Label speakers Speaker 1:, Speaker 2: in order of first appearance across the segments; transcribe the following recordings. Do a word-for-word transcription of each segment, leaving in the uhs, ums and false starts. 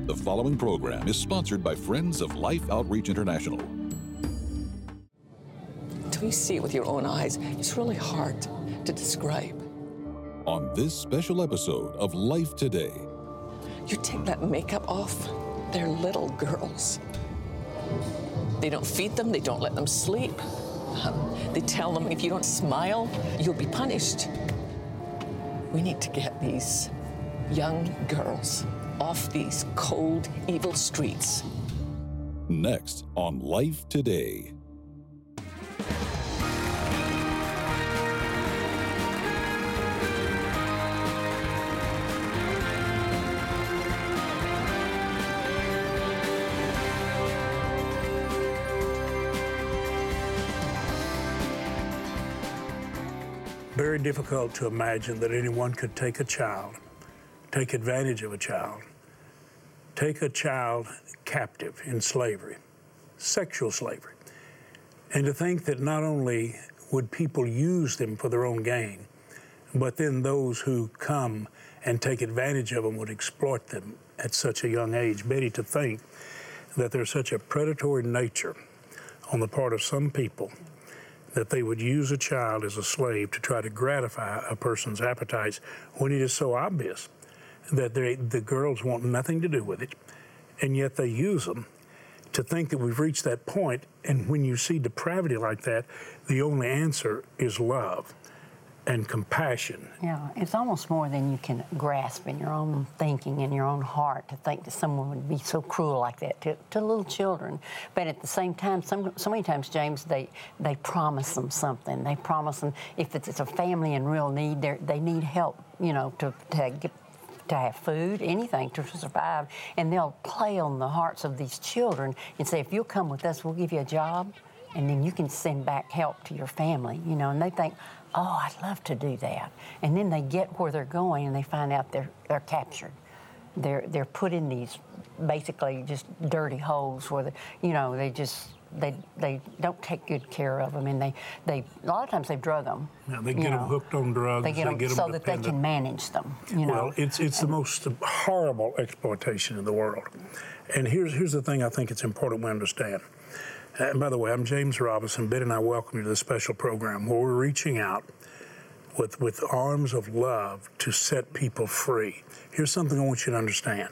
Speaker 1: The following program is sponsored by Friends of Life Outreach International.
Speaker 2: Until you see it with your own eyes, it's really hard to describe.
Speaker 1: On this special episode of Life Today.
Speaker 2: You take that makeup off, they're little girls. They don't feed them, they don't let them sleep. Um, they tell them if you don't smile, you'll be punished. We need to get these young girls off these cold, evil streets.
Speaker 1: Next on Life Today.
Speaker 3: Very difficult to imagine that anyone could take a child, take advantage of a child, take a child captive in slavery, sexual slavery, and to think that not only would people use them for their own gain, but then those who come and take advantage of them would exploit them at such a young age. Betty, to think that there's such a predatory nature on the part of some people that they would use a child as a slave to try to gratify a person's appetites when it is so obvious that they, the girls want nothing to do with it, and yet they use them. To think that we've reached that point, and when you see depravity like that, the only answer is love and compassion.
Speaker 4: Yeah, it's almost more than you can grasp in your own thinking, in your own heart, to think that someone would be so cruel like that to, to little children. But at the same time, some, so many times, James, they, they promise them something. They promise them, if it's, it's a family in real need, they need help, you know, to, to get to have food, anything to survive, and they'll play on the hearts of these children and say, if you'll come with us, we'll give you a job, and then you can send back help to your family, you know, and they think, oh, I'd love to do that. And then they get where they're going and they find out they're, they're captured. They're, they're put in these basically just dirty holes where, the, you know, they just, they they don't take good care of them, and they, they a lot of times they drug them.
Speaker 3: Yeah, they get them hooked on drugs.
Speaker 4: They get them,
Speaker 3: they get
Speaker 4: so
Speaker 3: them
Speaker 4: that they can manage them, you know.
Speaker 3: Well, it's it's the most horrible exploitation in the world. And here's here's the thing I think it's important we understand. And by the way, I'm James Robison. Ben and I welcome you to this special program where we're reaching out with, with arms of love to set people free. Here's something I want you to understand.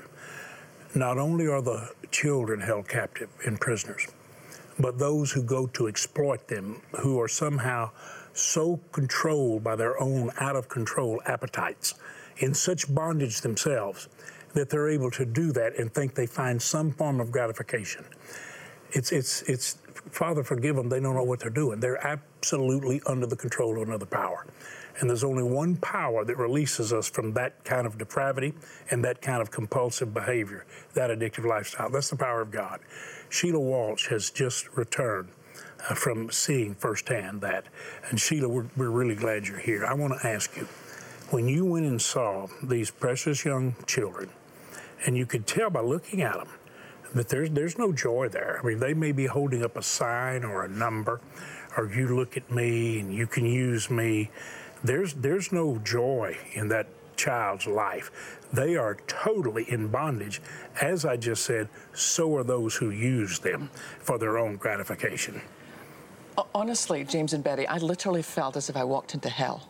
Speaker 3: Not only are the children held captive and prisoners, but those who go to exploit them, who are somehow so controlled by their own out-of-control appetites, in such bondage themselves, that they're able to do that and think they find some form of gratification. It's, it's, it's, Father, forgive them, they don't know what they're doing. They're absolutely under the control of another power. And there's only one power that releases us from that kind of depravity and that kind of compulsive behavior, that addictive lifestyle. That's the power of God. Sheila Walsh has just returned uh, from seeing firsthand that. And Sheila, we're, we're really glad you're here. I want to ask you, when you went and saw these precious young children, and you could tell by looking at them that there's, there's no joy there. I mean, they may be holding up a sign or a number, or you look at me and you can use me. There's, there's no joy in that child's life. They are totally in bondage. As I just said, so are those who use them for their own gratification.
Speaker 2: Honestly, James and Betty, I literally felt as if I walked into hell.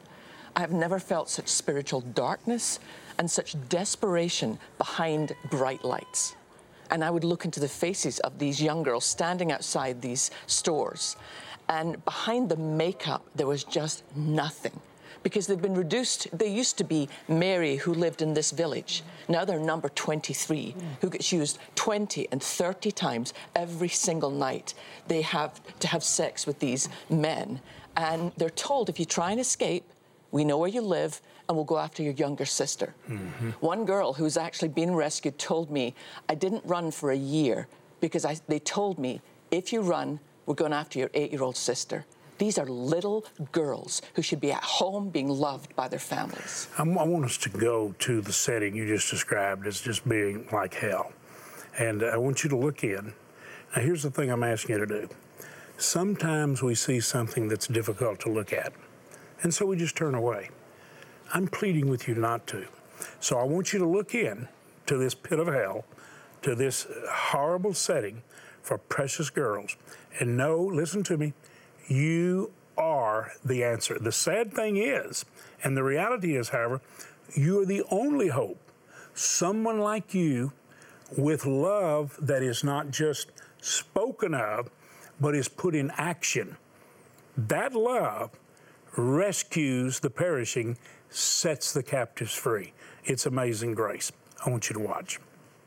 Speaker 2: I have never felt such spiritual darkness and such desperation behind bright lights. And I would look into the faces of these young girls standing outside these stores, and behind the makeup, there was just nothing. Because they've been reduced, they used to be Mary, who lived in this village. Now they're number twenty-three, who gets used twenty and thirty times every single night. They have to have sex with these men. And they're told, if you try and escape, we know where you live, and we'll go after your younger sister. Mm-hmm. One girl who's actually been rescued told me, I didn't run for a year because I, they told me, if you run, we're going after your eight-year-old sister. These are little girls who should be at home being loved by their families.
Speaker 3: I want us to go to the setting you just described as just being like hell. And I want you to look in. Now, here's the thing I'm asking you to do. Sometimes we see something that's difficult to look at, and so we just turn away. I'm pleading with you not to. So I want you to look in to this pit of hell, to this horrible setting for precious girls. And no, listen to me, you are the answer. The sad thing is, and the reality is, however, you are the only hope. Someone like you with love that is not just spoken of, but is put in action. That love rescues the perishing, sets the captives free. It's amazing grace. I want you to watch.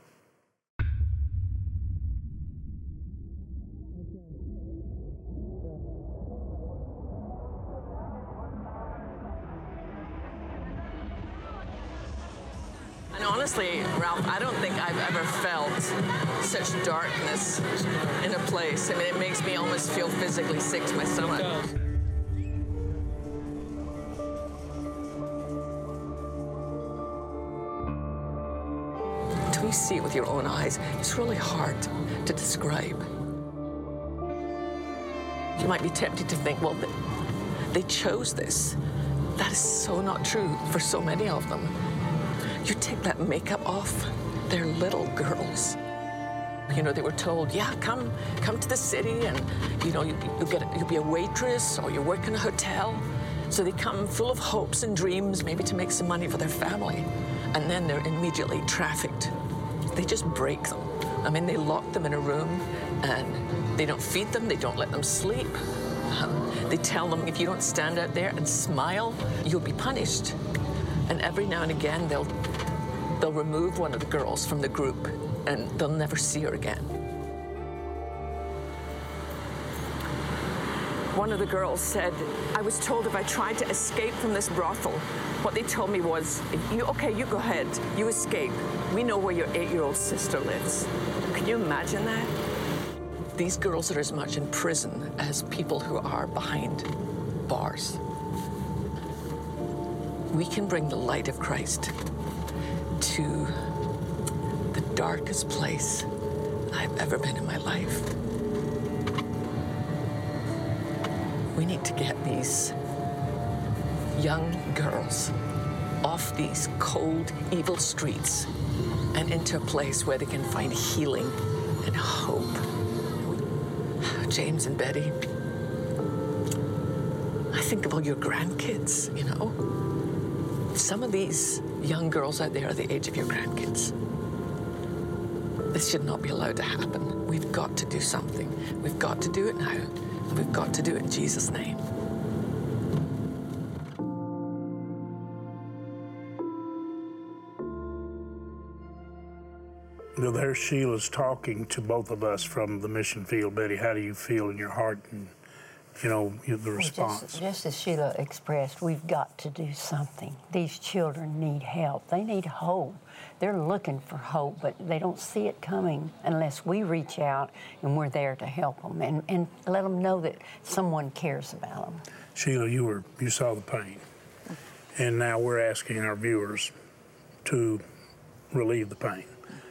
Speaker 2: And honestly, Ralph, I don't think I've ever felt such darkness in a place. I mean, it makes me almost feel physically sick to my stomach. Until you see it with your own eyes, it's really hard to describe. You might be tempted to think, well, they chose this. That is so not true for so many of them. You take that makeup off, they're little girls. You know, they were told, yeah, come come to the city and, you know, you, you'll, get, you'll be a waitress or you work in a hotel. So they come full of hopes and dreams, maybe to make some money for their family. And then they're immediately trafficked. They just break them. I mean, they lock them in a room and they don't feed them, they don't let them sleep. Um, they tell them, if you don't stand out there and smile, you'll be punished. And every now and again, they'll they'll remove one of the girls from the group, and they'll never see her again. One of the girls said, I was told if I tried to escape from this brothel, what they told me was, you, okay, you go ahead, you escape. We know where your eight-year-old sister lives. Can you imagine that? These girls are as much in prison as people who are behind bars. We can bring the light of Christ to the darkest place I've ever been in my life. We need to get these young girls off these cold, evil streets and into a place where they can find healing and hope. James and Betty, I think of all your grandkids, you know. Some of these young girls out there are the age of your grandkids. This should not be allowed to happen. We've got to do something. We've got to do it now. We've got to do it in Jesus' name.
Speaker 3: Well, there Sheila's talking to both of us from the mission field. Betty, how do you feel in your heart and, you know, the response?
Speaker 4: Well, just, just as Sheila expressed, we've got to do something. These children need help. They need hope. They're looking for hope, but they don't see it coming unless we reach out and we're there to help them and, and let them know that someone cares about them.
Speaker 3: Sheila, you were you saw the pain, and now we're asking our viewers to relieve the pain.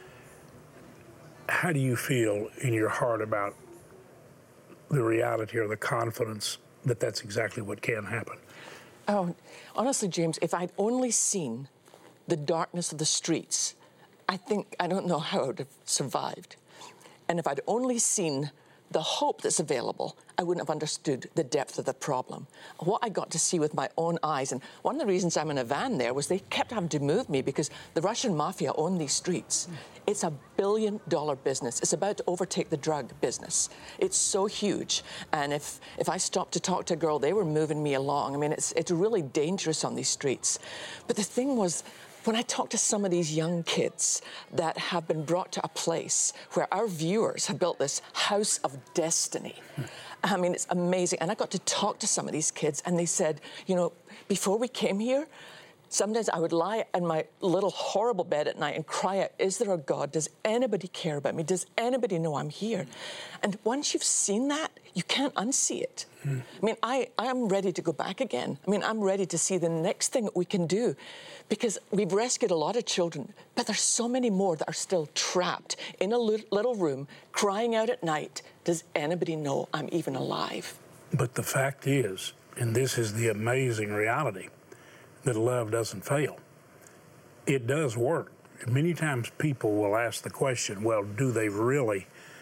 Speaker 3: How do you feel in your heart about the reality or the confidence that that's exactly what can happen?
Speaker 2: Oh, honestly, James, if I'd only seen the darkness of the streets, I think, I don't know how I would have survived. And if I'd only seen the hope that's available, I wouldn't have understood the depth of the problem. What I got to see with my own eyes, and one of the reasons I'm in a van there was they kept having to move me because the Russian mafia own these streets. It's a billion dollar business. It's about to overtake the drug business. It's so huge. And if, if I stopped to talk to a girl, they were moving me along. I mean, it's, it's really dangerous on these streets. But the thing was, when I talk to some of these young kids that have been brought to a place where our viewers have built this house of destiny, I mean, it's amazing. And I got to talk to some of these kids, and they said, you know, before we came here, sometimes I would lie in my little horrible bed at night and cry out, is there a God? Does anybody care about me? Does anybody know I'm here? And once you've seen that, you can't unsee it. Mm. I mean, I, I am ready to go back again. I mean, I'm ready to see the next thing that we can do, because we've rescued a lot of children, but there's so many more that are still trapped in a little room, crying out at night, does anybody know I'm even alive?
Speaker 3: But the fact is, and this is the amazing reality, that love doesn't fail. It does work. many times people will ask the question, well, do they really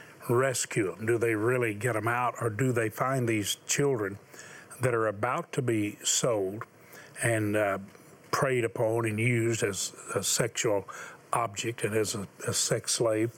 Speaker 3: rescue them? Do they really get them out? Or do they find these children that are about to be sold and uh, preyed upon and used as a sexual object and as a, a sex slave?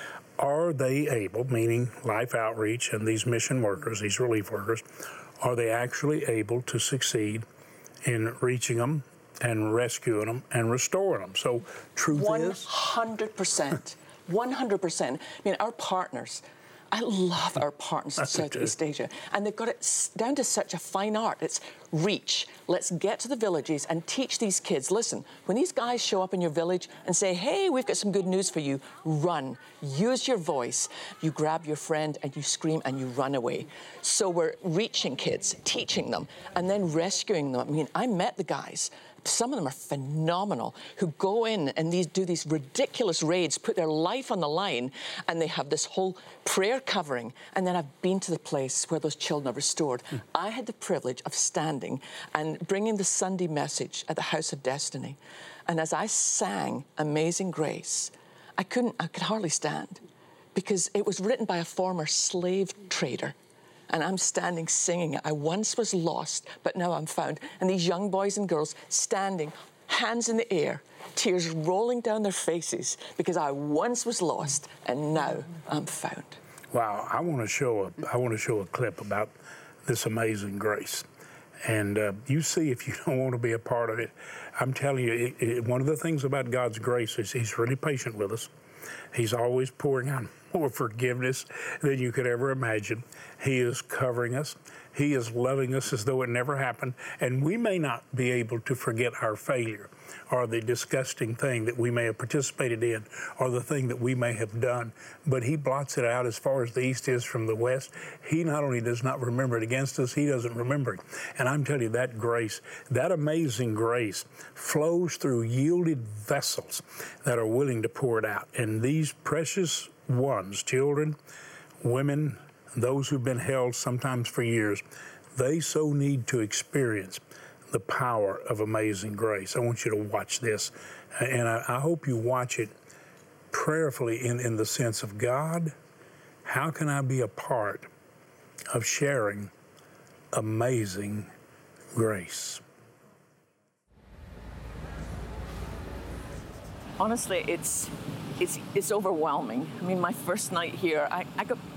Speaker 3: Are they able, meaning Life Outreach and these mission workers, these relief workers, are they actually able to succeed in reaching them and rescuing them and restoring them? So truth
Speaker 2: one
Speaker 3: is?
Speaker 2: hundred percent. one hundred percent. I mean, our partners, I love our partners in Southeast Asia, and they've got it down to such a fine art. It's reach. Let's get to the villages and teach these kids. Listen, when these guys show up in your village and say, hey, we've got some good news for you, run. Use your voice. You grab your friend and you scream and you run away. So we're reaching kids, teaching them, and then rescuing them. I mean, I met the guys. Some of them are phenomenal, who go in and these do these ridiculous raids, put their life on the line, and they have this whole prayer covering. And then I've been to the place where those children are restored. Mm. I had the privilege of standing and bringing the Sunday message at the House of Destiny. And as I sang Amazing Grace, I couldn't, I could hardly stand, because it was written by a former slave trader. And I'm standing singing it. I once was lost, but now I'm found. And these young boys and girls standing, hands in the air, tears rolling down their faces, because I once was lost and now I'm found.
Speaker 3: Wow, I want to show a, I want to show a clip about this Amazing Grace. And uh, you see if you don't want to be a part of it. I'm telling you, it, it, one of the things about God's grace is He's really patient with us. He's always pouring out more forgiveness than you could ever imagine. He is covering us. He is loving us as though it never happened. And we may not be able to forget our failure or the disgusting thing that we may have participated in or the thing that we may have done, but He blots it out as far as the east is from the west. He not only does not remember it against us, He doesn't remember it. And I'm telling you, that grace, that amazing grace flows through yielded vessels that are willing to pour it out. And these precious ones, children, women, those who've been held sometimes for years, they so need to experience the power of Amazing Grace. I want you to watch this, and I, I hope you watch it prayerfully in, in the sense of, God, how can I be a part of sharing Amazing Grace?
Speaker 2: Honestly, it's, it's, it's overwhelming. I mean, my first night here, I, I got...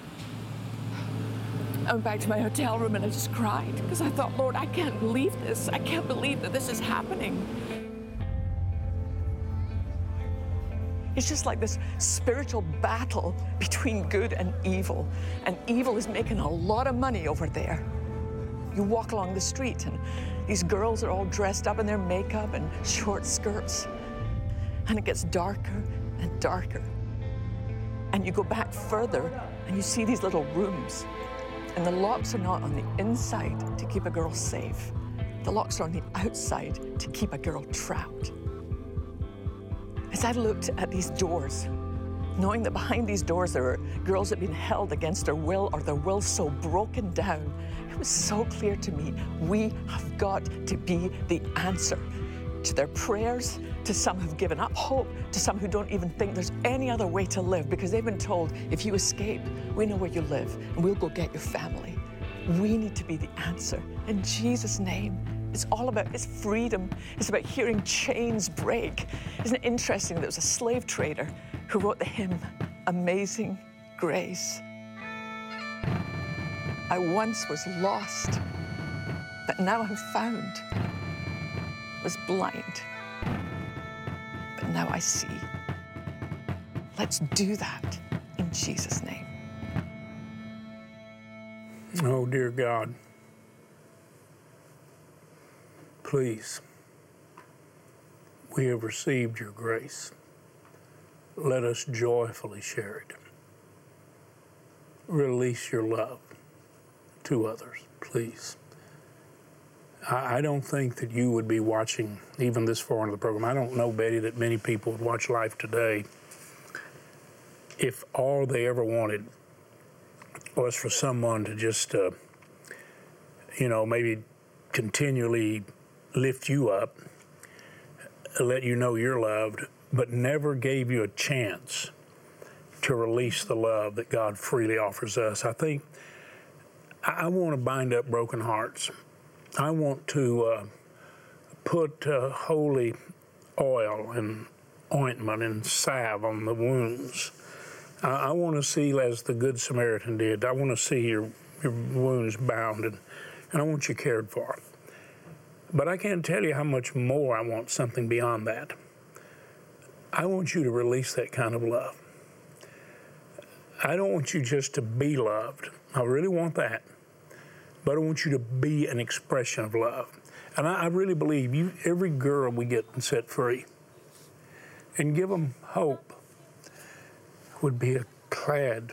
Speaker 2: I went back to my hotel room and I just cried, because I thought, Lord, I can't believe this. I can't believe that this is happening. It's just like this spiritual battle between good and evil. And evil is making a lot of money over there. You walk along the street and these girls are all dressed up in their makeup and short skirts. And it gets darker and darker. And you go back further and you see these little rooms. And the locks are not on the inside to keep a girl safe. The locks are on the outside to keep a girl trapped. As I looked at these doors, knowing that behind these doors there are girls that have been held against their will or their will so broken down, it was so clear to me, we have got to be the answer to their prayers, to some who've given up hope, to some who don't even think there's any other way to live, because they've been told, if you escape, we know where you live and we'll go get your family. We need to be the answer in Jesus' name. It's all about, it's freedom. It's about hearing chains break. Isn't it interesting that it was a slave trader who wrote the hymn, Amazing Grace? I once was lost, but now I'm found. Was blind, but now I see. Let's do that in Jesus' name.
Speaker 3: Oh, dear God, please, we have received your grace. Let us joyfully share it. Release your love to others, please. I don't think that you would be watching even this far into the program. I don't know, Betty, that many people would watch Life Today if all they ever wanted was for someone to just, uh, you know, maybe continually lift you up, let you know you're loved, but never gave you a chance to release the love that God freely offers us. I think I want to bind up broken hearts. I want to uh, put uh, holy oil and ointment and salve on the wounds. I, I want to see, as the Good Samaritan did, I want to see your, your wounds bound, and I want you cared for. But I can't tell you how much more I want something beyond that. I want you to release that kind of love. I don't want you just to be loved. I really want that. But I want you to be an expression of love. And I, I really believe you, every girl we get set free and give them hope would be a clad,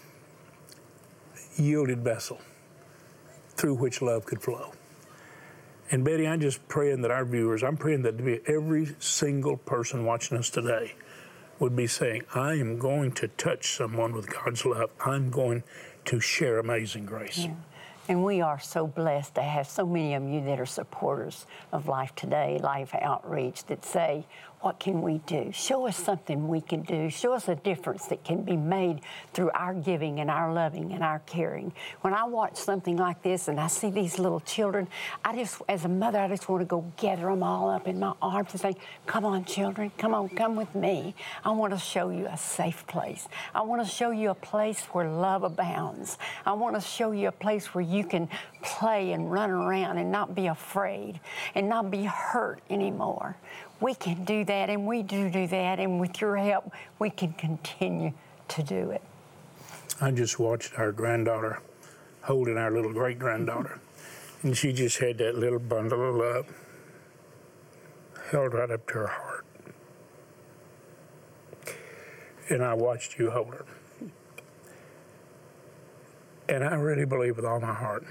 Speaker 3: yielded vessel through which love could flow. And Betty, I'm just praying that our viewers, I'm praying that every single person watching us today would be saying, I am going to touch someone with God's love. I'm going to share amazing grace.
Speaker 4: Yeah. And we are so blessed to have so many of you that are supporters of Life Today, Life Outreach, that say, what can we do? Show us something we can do. Show us a difference that can be made through our giving and our loving and our caring. When I watch something like this and I see these little children, I just, as a mother, I just want to go gather them all up in my arms and say, come on, children, come on, come with me. I want to show you a safe place. I want to show you a place where love abounds. I want to show you a place where you can play and run around and not be afraid and not be hurt anymore. We can do that, and we do do that, and with your help, we can continue to do it.
Speaker 3: I just watched our granddaughter holding our little great-granddaughter, and she just had that little bundle of love held right up to her heart. And I watched you hold her. And I really believe with all my heart,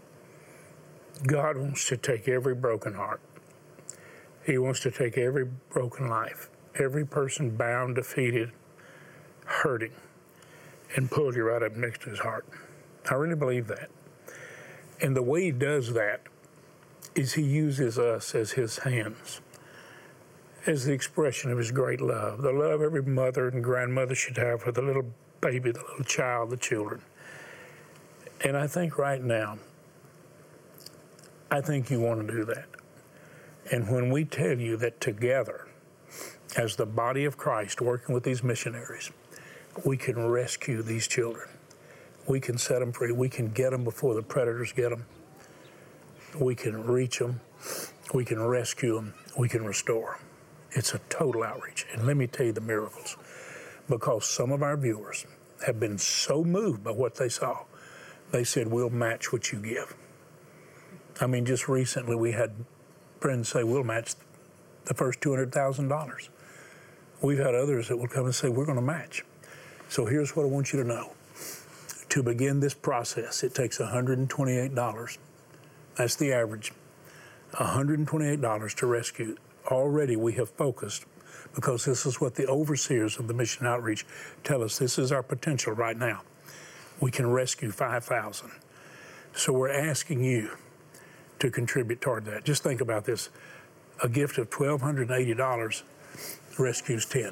Speaker 3: God wants to take every broken heart. He wants to take every broken life, every person bound, defeated, hurting, and pull you right up next to his heart. I really believe that. And the way he does that is he uses us as his hands, as the expression of his great love, the love every mother and grandmother should have for the little baby, the little child, the children. And I think right now, I think you want to do that. And when we tell you that together, as the body of Christ working with these missionaries, we can rescue these children. We can set them free. We can get them before the predators get them. We can reach them. We can rescue them. We can restore them. It's a total outreach. And let me tell you the miracles. Because some of our viewers have been so moved by what they saw, they said, we'll match what you give. I mean, just recently we had friends say, we'll match the first two hundred thousand dollars. We've had others that will come and say, we're going to match. So here's what I want you to know. To begin this process, it takes one hundred twenty-eight dollars. That's the average. one hundred twenty-eight dollars to rescue. Already we have focused, because this is what the overseers of the mission outreach tell us. This is our potential right now. We can rescue five thousand. So we're asking you to contribute toward that. Just think about this. A gift of one thousand two hundred eighty dollars rescues ten.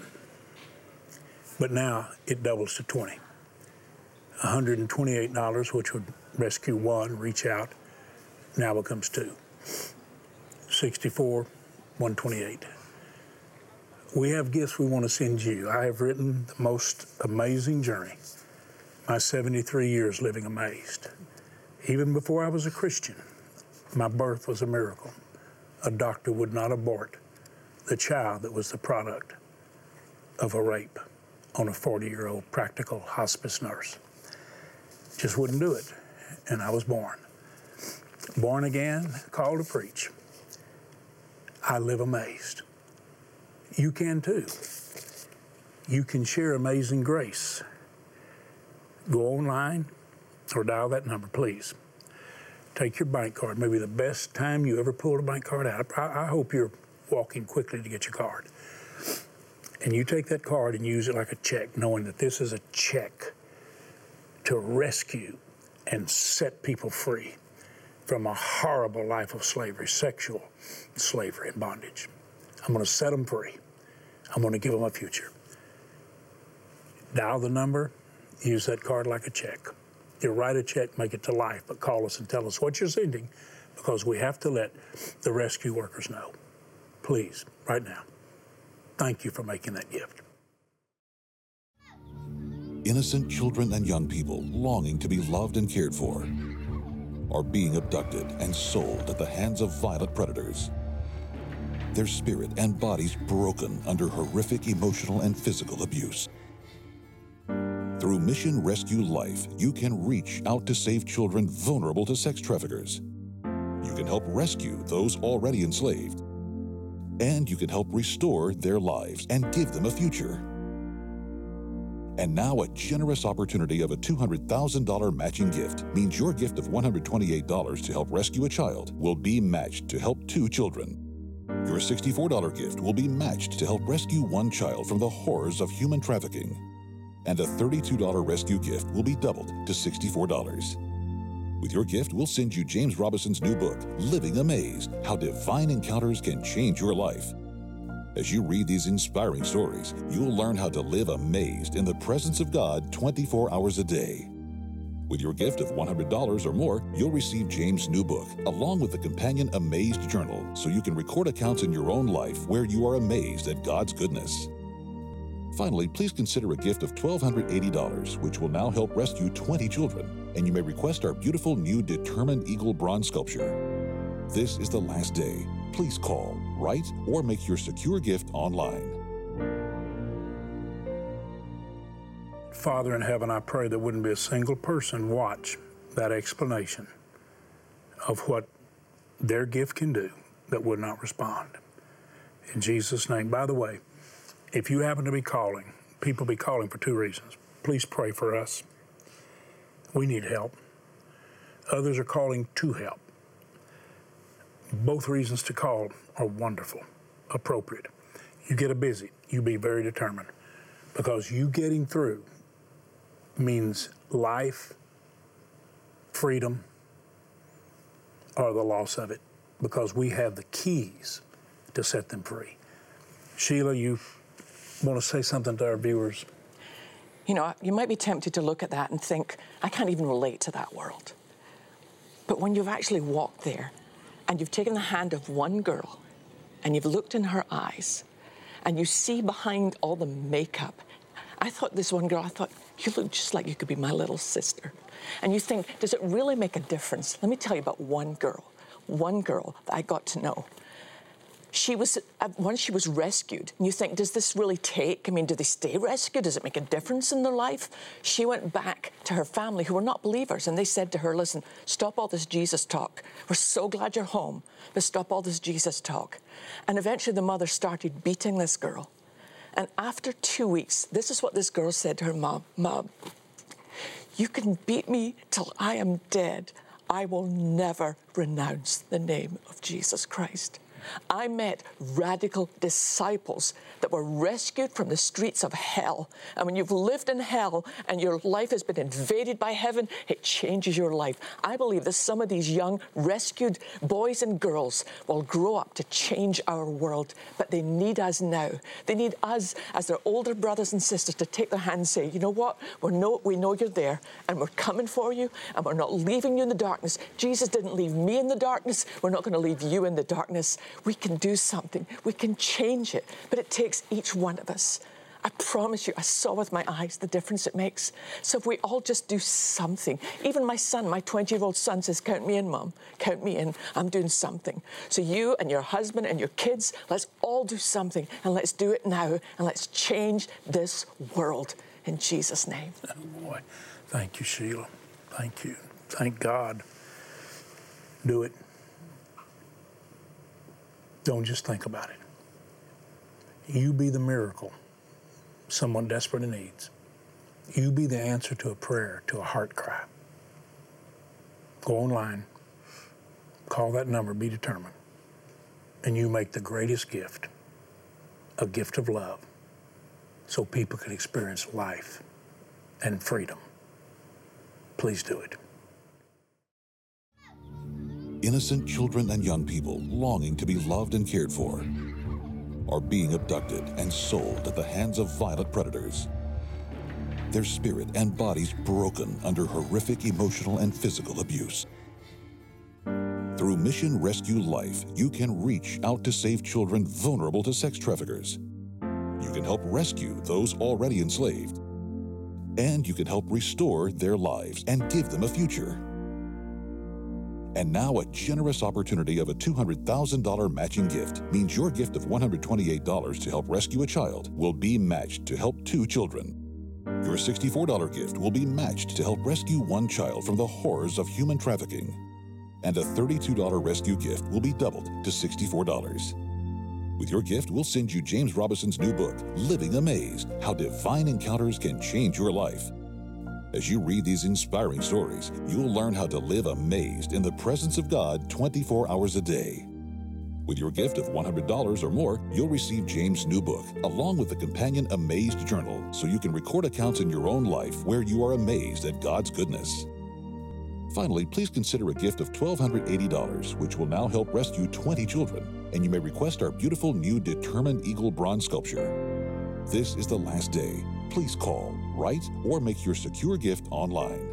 Speaker 3: But now it doubles to twenty. one hundred twenty-eight dollars, which would rescue one, reach out, now becomes two. sixty-four, one hundred twenty-eight. We have gifts we want to send you. I have written the most amazing journey. My seventy-three years living amazed. Even before I was a Christian, my birth was a miracle. A doctor would not abort the child that was the product of a rape on a forty-year-old practical hospice nurse. Just wouldn't do it. And I was born. Born again, called to preach. I live amazed. You can too. You can share Amazing Grace. Go online or dial that number, please. Take your bank card, maybe the best time you ever pulled a bank card out. I, I hope you're walking quickly to get your card. And you take that card and use it like a check, knowing that this is a check to rescue and set people free from a horrible life of slavery, sexual slavery and bondage. I'm going to set them free. I'm going to give them a future. Dial the number, use that card like a check. You write a check, make it to life, but call us and tell us what you're sending, because we have to let the rescue workers know. Please, right now. Thank you for making that gift.
Speaker 1: Innocent children and young people longing to be loved and cared for are being abducted and sold at the hands of violent predators. Their spirit and bodies broken under horrific emotional and physical abuse. Through Mission Rescue Life, you can reach out to save children vulnerable to sex traffickers. You can help rescue those already enslaved. And you can help restore their lives and give them a future. And now a generous opportunity of a two hundred thousand dollars matching gift means your gift of one hundred twenty-eight dollars to help rescue a child will be matched to help two children. Your sixty-four dollars gift will be matched to help rescue one child from the horrors of human trafficking. And a thirty-two dollars rescue gift will be doubled to sixty-four dollars. With your gift, we'll send you James Robinson's new book, Living Amazed: How Divine Encounters Can Change Your Life. As you read these inspiring stories, you'll learn how to live amazed in the presence of God twenty-four hours a day. With your gift of one hundred dollars or more, you'll receive James' new book, along with the companion Amazed Journal, so you can record accounts in your own life where you are amazed at God's goodness. Finally, please consider a gift of one thousand two hundred eighty dollars, which will now help rescue twenty children, and you may request our beautiful new Determined Eagle bronze sculpture. This is the last day. Please call, write, or make your secure gift online.
Speaker 3: Father in heaven, I pray there wouldn't be a single person watch that explanation of what their gift can do that would not respond. In Jesus' name. By the way, if you happen to be calling, people be calling for two reasons. Please pray for us. We need help. Others are calling to help. Both reasons to call are wonderful, appropriate. You get a busy, you be very determined, because you getting through means life, freedom, or the loss of it, because we have the keys to set them free. Sheila, you want to say something to our viewers?
Speaker 2: You know, you might be tempted to look at that and think, I can't even relate to that world. But when you've actually walked there, and you've taken the hand of one girl, and you've looked in her eyes, and you see behind all the makeup, I thought this one girl, I thought, you look just like you could be my little sister. And you think, does it really make a difference? Let me tell you about one girl, one girl that I got to know. She was, once she was rescued, and you think, does this really take? I mean, do they stay rescued? Does it make a difference in their life? She went back to her family, who were not believers, and they said to her, listen, stop all this Jesus talk. We're so glad you're home, but stop all this Jesus talk. And eventually the mother started beating this girl. And after two weeks, this is what this girl said to her mom, Mom, you can beat me till I am dead. I will never renounce the name of Jesus Christ. I met radical disciples that were rescued from the streets of hell. And when you've lived in hell and your life has been invaded by heaven, it changes your life. I believe that some of these young rescued boys and girls will grow up to change our world. But they need us now. They need us as their older brothers and sisters to take their hand and say, you know what? We're know, we know you're there, and we're coming for you, and we're not leaving you in the darkness. Jesus didn't leave me in the darkness. We're not going to leave you in the darkness. We can do something. We can change it. But it takes each one of us. I promise you, I saw with my eyes the difference it makes. So if we all just do something, even my son, my twenty-year-old son says, count me in, Mom. Count me in. I'm doing something. So you and your husband and your kids, let's all do something, and let's do it now, and let's change this world in Jesus' name.
Speaker 3: Oh, boy. Thank you, Sheila. Thank you. Thank God. Do it. Don't just think about it. You be the miracle someone desperately needs. You be the answer to a prayer, to a heart cry. Go online, call that number, be determined, and you make the greatest gift, a gift of love, so people can experience life and freedom. Please do it.
Speaker 1: Innocent children and young people longing to be loved and cared for are being abducted and sold at the hands of violent predators. Their spirit and bodies broken under horrific emotional and physical abuse. Through Mission Rescue Life, you can reach out to save children vulnerable to sex traffickers. You can help rescue those already enslaved. And you can help restore their lives and give them a future. And now a generous opportunity of a two hundred thousand dollars matching gift means your gift of one hundred twenty-eight dollars to help rescue a child will be matched to help two children. Your sixty-four dollars gift will be matched to help rescue one child from the horrors of human trafficking. And a thirty-two dollars rescue gift will be doubled to sixty-four dollars. With your gift, we'll send you James Robinson's new book, Living Amazed: How Divine Encounters Can Change Your Life. As you read these inspiring stories, you'll learn how to live amazed in the presence of God twenty-four hours a day. With your gift of one hundred dollars or more, you'll receive James' new book, along with the companion Amazed Journal, so you can record accounts in your own life where you are amazed at God's goodness. Finally, please consider a gift of one thousand two hundred eighty dollars, which will now help rescue twenty children, and you may request our beautiful new Determined Eagle bronze sculpture. This is the last day. Please call, write, or make your secure gift online.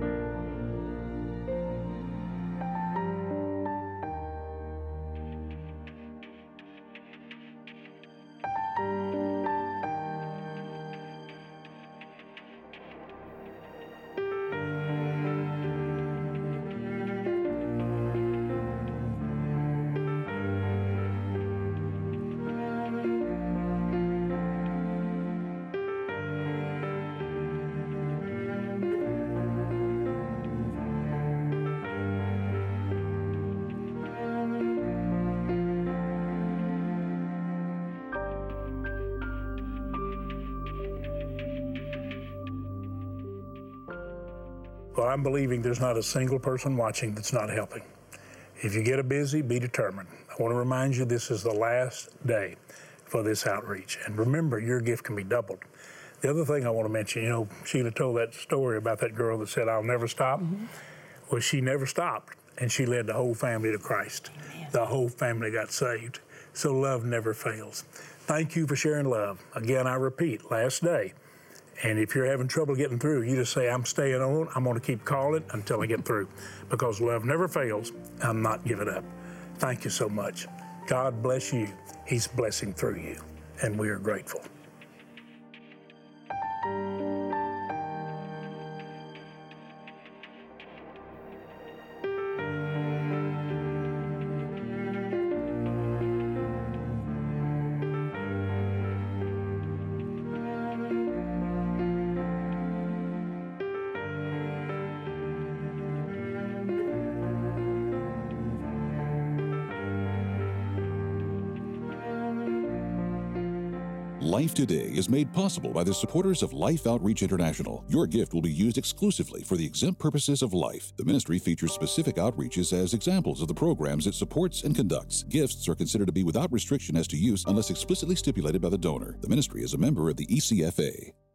Speaker 3: Well, I'm believing there's not a single person watching that's not helping. If you get a busy, be determined. I want to remind you this is the last day for this outreach. And remember, your gift can be doubled. The other thing I want to mention, you know, Sheila told that story about that girl that said, I'll never stop. Mm-hmm. Well, she never stopped, and she led the whole family to Christ. Amen. The whole family got saved. So love never fails. Thank you for sharing love. Again, I repeat, last day. And if you're having trouble getting through, you just say, I'm staying on. I'm going to keep calling until I get through. Because love never fails. I'm not giving up. Thank you so much. God bless you. He's blessing through you. And we are grateful.
Speaker 1: Life Today is made possible by the supporters of Life Outreach International. Your gift will be used exclusively for the exempt purposes of life. The ministry features specific outreaches as examples of the programs it supports and conducts. Gifts are considered to be without restriction as to use unless explicitly stipulated by the donor. The ministry is a member of the E C F A.